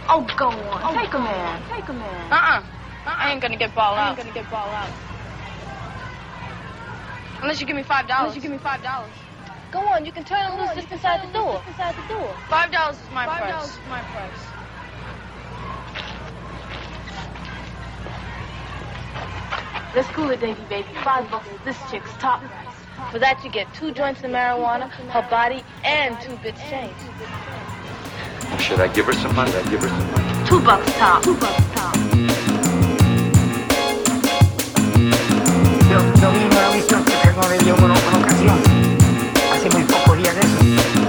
Oh, go on. Take him in. Take him in. I ain't gonna get ball out. Unless you give me $5. Go on, you can turn him loose just inside the door. $5 is my price. Let's cool it, Davy, baby. $5 is this chick's top price. For that, you get 2 joints of marijuana, her body, and 2 bits change. Should I give her some money? $2 top. Yo vine a la misión que tengo de Dios con ocasión. Hace muy pocos días de eso.